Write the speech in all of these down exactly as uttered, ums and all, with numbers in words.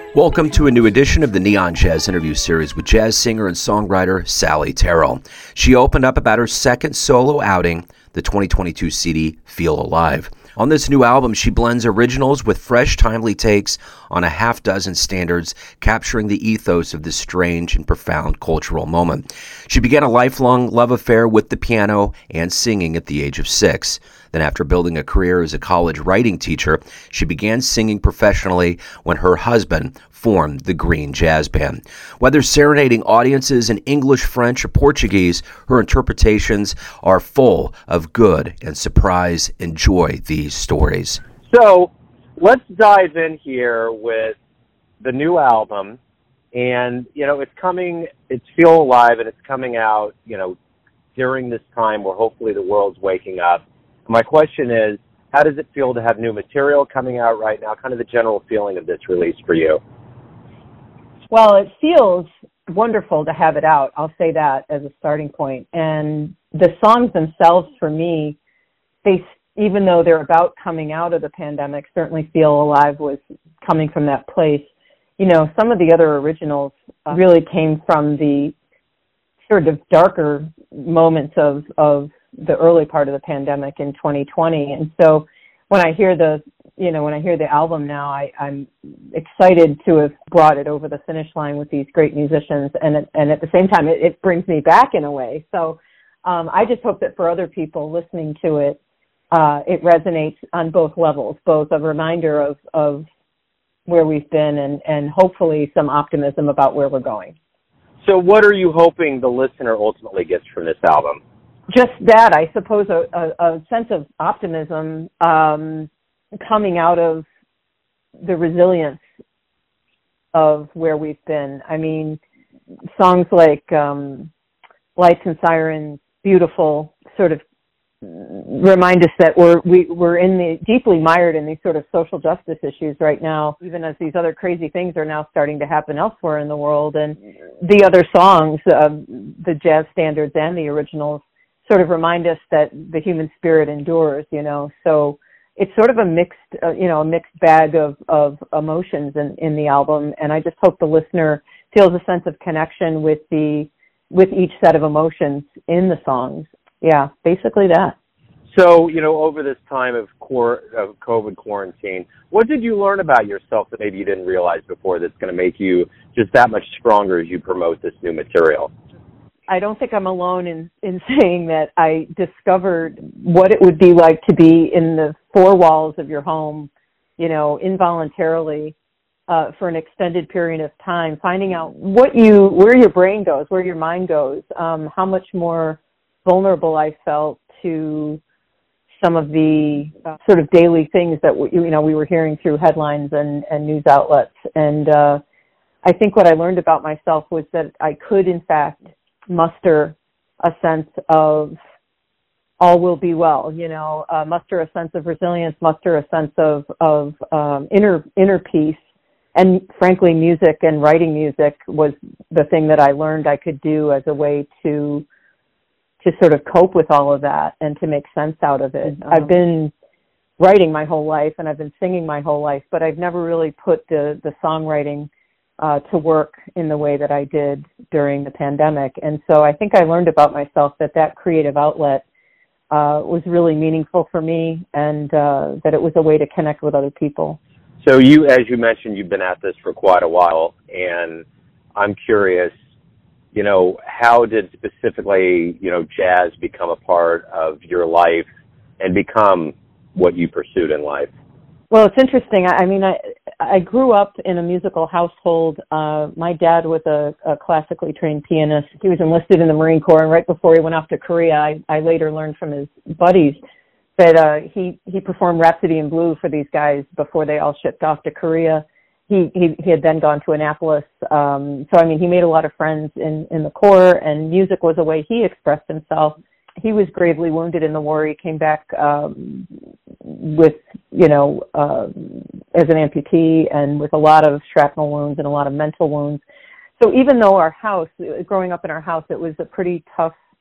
Welcome to a new edition of the Neon Jazz interview series with jazz singer and songwriter Sally Terrell. She opened up about her second solo outing, the twenty twenty-two C D Feel Alive. On this new album, she blends originals with fresh, timely takes on a half dozen standards, capturing the ethos of this strange and profound cultural moment. She began a lifelong love affair with the piano and singing at the age of six. Then, after building a career as a college writing teacher, she began singing professionally when her husband formed the Green Jazz Band. Whether serenading audiences in English, French, or Portuguese, her interpretations are full of good and surprise and joy these stories. So, let's dive in here with the new album. And, you know, it's coming, it's Feel Alive, and it's coming out, you know, during this time where hopefully the world's waking up. My question is, how does it feel to have new material coming out right now? Kind of the general feeling of this release for you. Well, it feels wonderful to have it out. I'll say that as a starting point. And the songs themselves, for me, they, even though they're about coming out of the pandemic, certainly Feel Alive was coming from that place. You know, some of the other originals uh, really came from the sort of darker moments of, of the early part of the pandemic in twenty twenty. And so when I hear the, you know, when I hear the album now, I, I'm excited to have brought it over the finish line with these great musicians. And, it, and at the same time, it, it brings me back in a way. So um, I just hope that for other people listening to it, uh, it resonates on both levels, both a reminder of, of where we've been and, and hopefully some optimism about where we're going. So what are you hoping the listener ultimately gets from this album? Just that, I suppose, a, a, a sense of optimism um, coming out of the resilience of where we've been. I mean, songs like um, Lights and Sirens, Beautiful, sort of remind us that we're we, we're in the deeply mired in these sort of social justice issues right now, even as these other crazy things are now starting to happen elsewhere in the world. And the other songs, uh, the jazz standards and the originals, sort of remind us that the human spirit endures, you know. So it's sort of a mixed, uh, you know, a mixed bag of, of emotions in, in the album. And I just hope the listener feels a sense of connection with the, with each set of emotions in the songs. Yeah, basically that. So, you know, over this time of, cor- of COVID quarantine, what did you learn about yourself that maybe you didn't realize before that's going to make you just that much stronger as you promote this new material? I don't think I'm alone in, in saying that I discovered what it would be like to be in the four walls of your home, you know, involuntarily uh, for an extended period of time, finding out what you, where your brain goes, where your mind goes, um, how much more vulnerable I felt to some of the uh, sort of daily things that, we, you know, we were hearing through headlines and, and news outlets. And uh, I think what I learned about myself was that I could, in fact, muster a sense of all will be well, you know, uh, muster a sense of resilience, muster a sense of, of um, inner inner peace. And frankly, music and writing music was the thing that I learned I could do as a way to to sort of cope with all of that and to make sense out of it. Mm-hmm. I've been writing my whole life and I've been singing my whole life, but I've never really put the, the songwriting uh, to work in the way that I did during the pandemic. And so I think I learned about myself that that creative outlet uh, was really meaningful for me and uh, that it was a way to connect with other people. So you, as you mentioned, you've been at this for quite a while, and I'm curious, you know, how did specifically, you know, jazz become a part of your life and become what you pursued in life? Well, it's interesting. I, I mean, I I grew up in a musical household. Uh, my dad was a, a classically trained pianist. He was enlisted in the Marine Corps, and right before he went off to Korea, I, I later learned from his buddies that uh, he, he performed Rhapsody in Blue for these guys before they all shipped off to Korea. He, he, he had then gone to Annapolis. Um, so, I mean, he made a lot of friends in, in the Corps, and music was a way he expressed himself. He was gravely wounded in the war. He came back um, with, you know, uh, as an amputee and with a lot of shrapnel wounds and a lot of mental wounds. So even though our house, growing up in our house, it was a pretty tough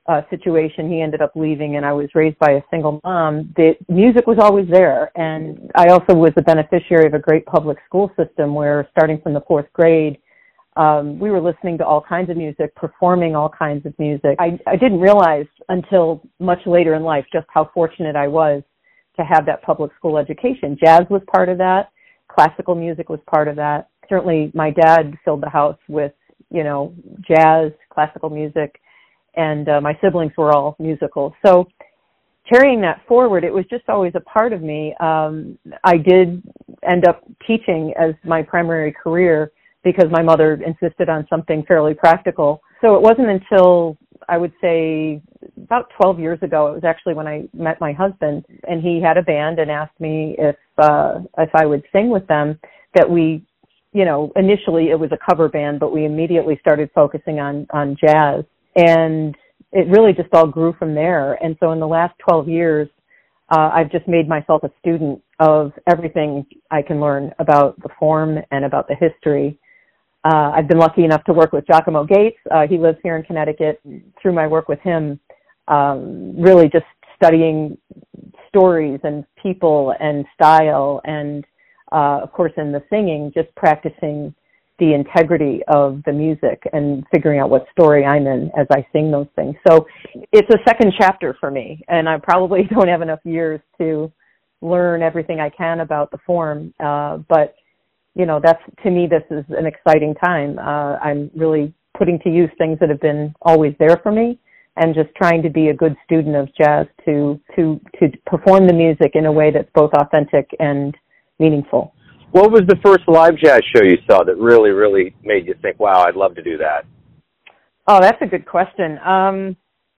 uh, situation. He ended up leaving, and I was raised by a single mom. The music was always there, and I also was a beneficiary of a great public school system where, starting from the fourth grade, um, we were listening to all kinds of music, performing all kinds of music. I, I didn't realize until much later in life just how fortunate I was to have that public school education. Jazz was part of that. Classical music was part of that. Certainly my dad filled the house with, you know, jazz, classical music, and uh, my siblings were all musical. So carrying that forward, it was just always a part of me. Um, I did end up teaching as my primary career because my mother insisted on something fairly practical. So it wasn't until, I would say, about twelve years ago, it was actually when I met my husband, and he had a band and asked me if uh, if I would sing with them, that we, you know, initially it was a cover band, but we immediately started focusing on, on jazz. And it really just all grew from there. And so in the last twelve years, uh, I've just made myself a student of everything I can learn about the form and about the history. Uh, I've been lucky enough to work with Giacomo Gates. Uh, he lives here in Connecticut. Through my work with him, um, really just studying stories and people and style, and uh, of course in the singing, just practicing the integrity of the music and figuring out what story I'm in as I sing those things. So it's a second chapter for me, and I probably don't have enough years to learn everything I can about the form, uh, but you know, that's, to me, this is an exciting time. Uh, I'm really putting to use things that have been always there for me, and just trying to be a good student of jazz to, to, to perform the music in a way that's both authentic and meaningful. What was the first live jazz show you saw that really, really made you think, wow, I'd love to do that? Oh, that's a good question. Um,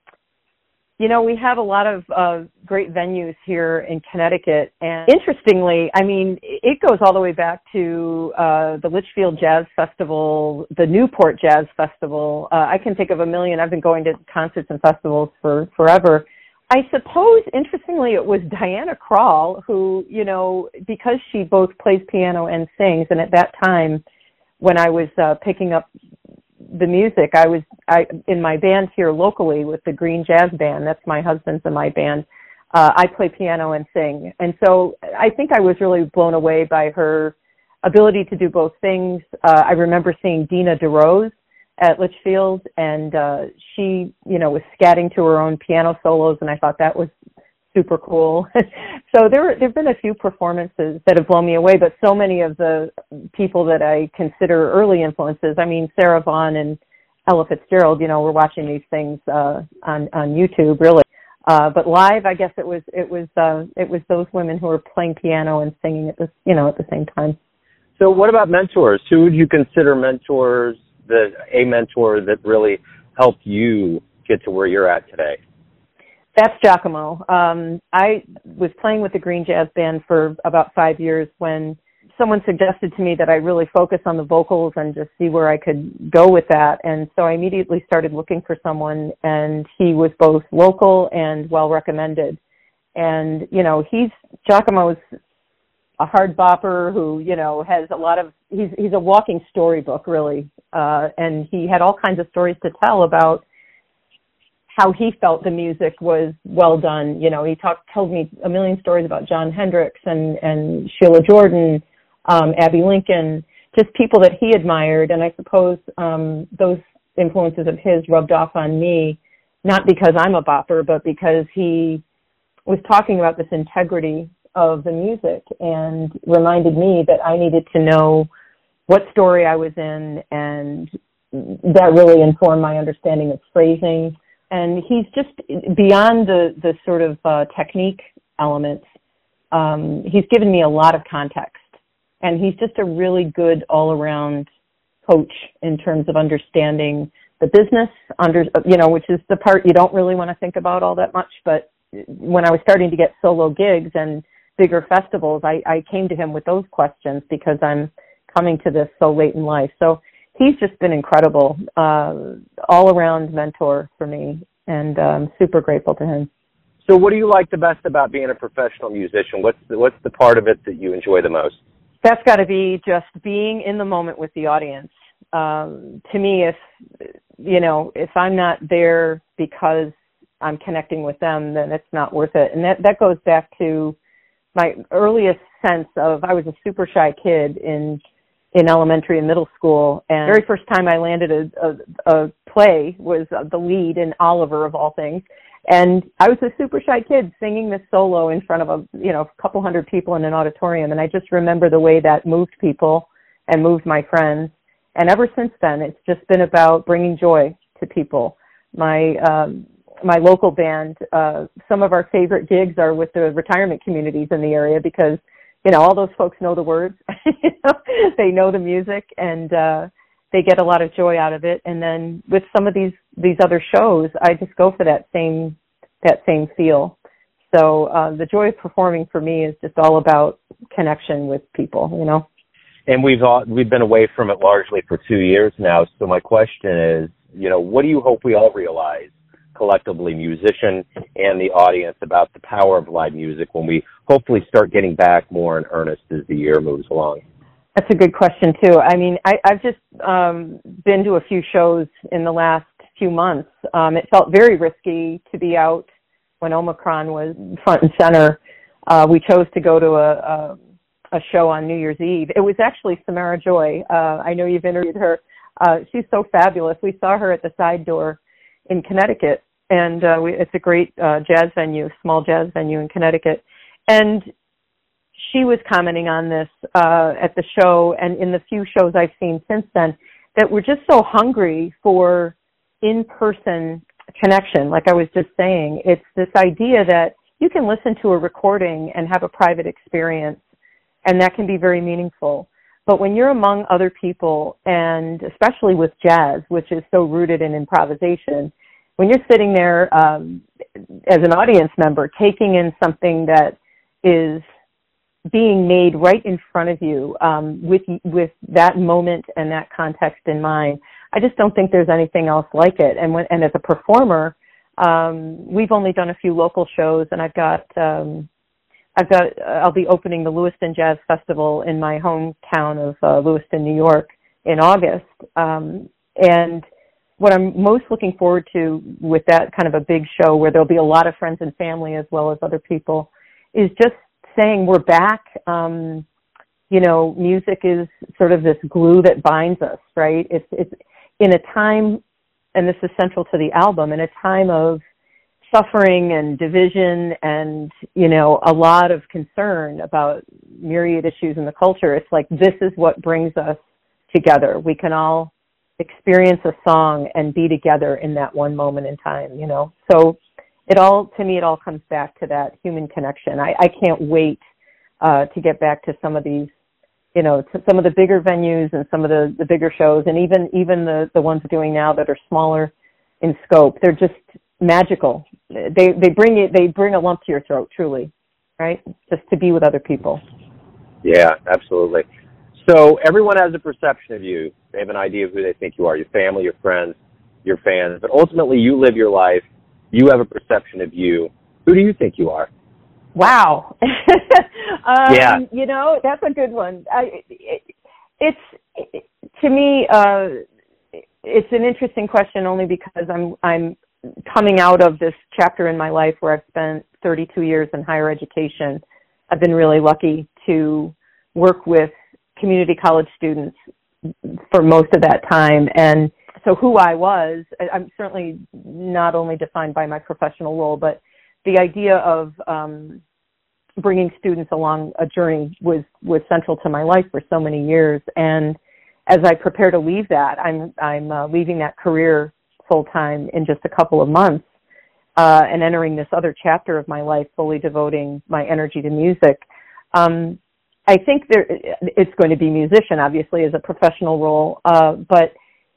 You know, we have a lot of uh, great venues here in Connecticut, and interestingly, I mean, it goes all the way back to uh, the Litchfield Jazz Festival, the Newport Jazz Festival. Uh, I can think of a million. I've been going to concerts and festivals for forever. I suppose, interestingly, it was Diana Krall who, you know, because she both plays piano and sings, and at that time, when I was uh, picking up the music, I was I in my band here locally with the Green Jazz Band. That's my husband's and my band. Uh, I play piano and sing, and so I think I was really blown away by her ability to do both things. Uh, I remember seeing Dina DeRose at Litchfield, and uh, she, you know, was scatting to her own piano solos, and I thought that was super cool. So there there've been a few performances that have blown me away, but so many of the people that I consider early influences, I mean, Sarah Vaughan and Ella Fitzgerald, you know, we're watching these things uh, on on YouTube, really. Uh, but live, I guess it was it was uh, it was those women who were playing piano and singing at the you know at the same time. So, what about mentors? Who would you consider mentors? The a mentor that really helped you get to where you're at today? That's Giacomo. Um, I was playing with the Green Jazz Band for about five years when someone suggested to me that I really focus on the vocals and just see where I could go with that. And so I immediately started looking for someone, and he was both local and well recommended. And, you know, he's, Giacomo's a hard bopper who, you know, has a lot of, he's, he's a walking storybook, really. Uh, and he had all kinds of stories to tell about how he felt the music was well done. You know, he talked, told me a million stories about John Hendricks and, and Sheila Jordan, um, Abbey Lincoln, just people that he admired. And I suppose um, those influences of his rubbed off on me, not because I'm a bopper, but because he was talking about this integrity of the music and reminded me that I needed to know what story I was in, and that really informed my understanding of phrasing. And he's just beyond the, the sort of uh, technique elements. Um, he's given me a lot of context, and he's just a really good all-around coach in terms of understanding the business, under you know, which is the part you don't really want to think about all that much. But when I was starting to get solo gigs and bigger festivals, I, I came to him with those questions because I'm coming to this so late in life. So he's just been incredible, uh, all-around mentor for me, and I'm um, super grateful to him. So what do you like the best about being a professional musician? What's the, what's the part of it that you enjoy the most? That's got to be just being in the moment with the audience. Um, to me, if, you know, if I'm not there because I'm connecting with them, then it's not worth it. And that, that goes back to my earliest sense of, I was a super shy kid in in elementary and middle school, and the very first time I landed a, a, a play was the lead in Oliver, of all things. And I was a super shy kid singing this solo in front of a you know a couple hundred people in an auditorium, and I just remember the way that moved people and moved my friends. And ever since then, it's just been about bringing joy to people. My um, my local band, uh, some of our favorite gigs are with the retirement communities in the area because, you know, all those folks know the words. You know, they know the music, and uh, they get a lot of joy out of it. And then with some of these these other shows, I just go for that same that same feel. So uh, the joy of performing for me is just all about connection with people, you know. And we've all, we've been away from it largely for two years now. So my question is, you know, what do you hope we all realize collectively, musician and the audience, about the power of live music when we hopefully start getting back more in earnest as the year moves along? That's a good question, too. I mean, I, I've just um, been to a few shows in the last few months. Um, it felt very risky to be out when Omicron was front and center. Uh, we chose to go to a, a, a show on New Year's Eve. It was actually Samara Joy. Uh, I know you've interviewed her. Uh, she's so fabulous. We saw her at the Side Door in Connecticut, and uh, we, it's a great uh, jazz venue, small jazz venue in Connecticut. And she was commenting on this uh, at the show, and in the few shows I've seen since then, that we're just so hungry for in-person connection. Like I was just saying, it's this idea that you can listen to a recording and have a private experience, and that can be very meaningful. But when you're among other people, and especially with jazz, which is so rooted in improvisation, when you're sitting there um, as an audience member, taking in something that is being made right in front of you um, with with that moment and that context in mind, I just don't think there's anything else like it. And when, and as a performer, um, we've only done a few local shows, and I've got um, I've got I'll be opening the Lewiston Jazz Festival in my hometown of uh, Lewiston, New York, in August. Um, and what I'm most looking forward to with that kind of a big show, where there'll be a lot of friends and family as well as other people, is just saying we're back. Um, you know, music is sort of this glue that binds us, right? It's it's in a time, and this is central to the album, in a time of suffering and division and, you know, a lot of concern about myriad issues in the culture. It's like, this is what brings us together. We can all experience a song and be together in that one moment in time, you know. So it all, to me, it all comes back to that human connection. I, I can't wait uh, to get back to some of these, you know, to some of the bigger venues and some of the, the bigger shows, and even even the, the ones we're doing now that are smaller in scope. They're just magical. They they bring it. They bring a lump to your throat, truly, right? Just to be with other people. Yeah, absolutely. So everyone has a perception of you. They have an idea of who they think you are, your family, your friends, your fans. But ultimately, you live your life. You have a perception of you. Who do you think you are? Wow. um, yeah. You know, that's a good one. I, it, it's, it, to me, uh, it's an interesting question only because I'm I'm coming out of this chapter in my life where I've spent thirty-two years in higher education. I've been really lucky to work with community college students for most of that time. And so who I was, I'm certainly not only defined by my professional role, but the idea of um, bringing students along a journey was, was central to my life for so many years. And as I prepare to leave that, I'm, I'm uh, leaving that career full-time in just a couple of months uh, and entering this other chapter of my life, fully devoting my energy to music. Um, I think there, it's going to be musician, obviously, as a professional role, uh, but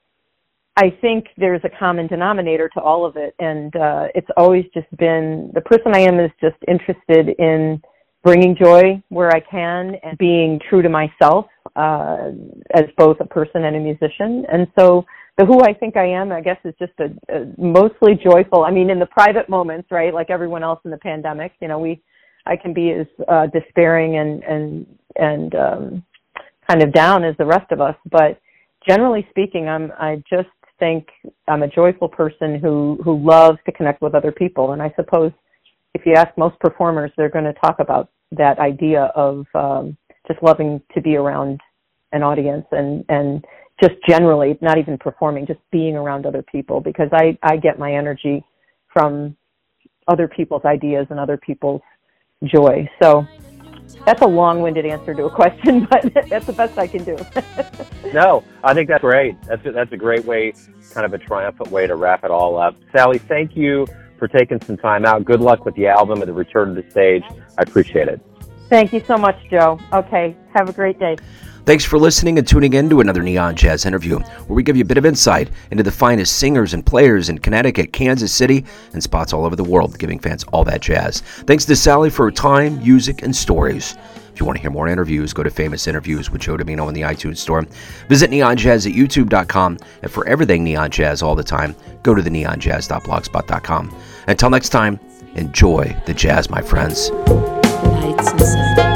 I think there's a common denominator to all of it, and uh, it's always just been, the person I am is just interested in bringing joy where I can and being true to myself uh, as both a person and a musician. And so the who I think I am, I guess, is just a, a mostly joyful, I mean, in the private moments, right, like everyone else in the pandemic, you know, we, I can be as uh, despairing and, and, and um, kind of down as the rest of us, but generally speaking, I'm, I just think I'm a joyful person who, who loves to connect with other people. And I suppose if you ask most performers, they're going to talk about that idea of um, just loving to be around an audience and, and just generally, not even performing, just being around other people, because I, I get my energy from other people's ideas and other people's joy. So that's a long-winded answer to a question, but that's the best I can do. No, I think that's great. That's a, that's a great way, kind of a triumphant way to wrap it all up. Sally, thank you for taking some time out. Good luck with the album and the return to the stage. I appreciate it. Thank you so much, Joe. Okay, have a great day. Thanks for listening and tuning in to another Neon Jazz interview, where we give you a bit of insight into the finest singers and players in Connecticut, Kansas City, and spots all over the world, giving fans all that jazz. Thanks to Sally for her time, music, and stories. If you want to hear more interviews, go to Famous Interviews with Joe Domino in the iTunes Store. Visit neon jazz at youtube dot com, and for everything Neon Jazz all the time, go to the neon jazz dot blogspot dot com. Until next time, enjoy the jazz, my friends. Lights and sounds.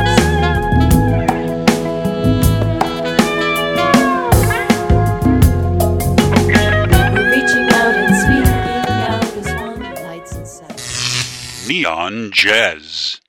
Neon Jazz.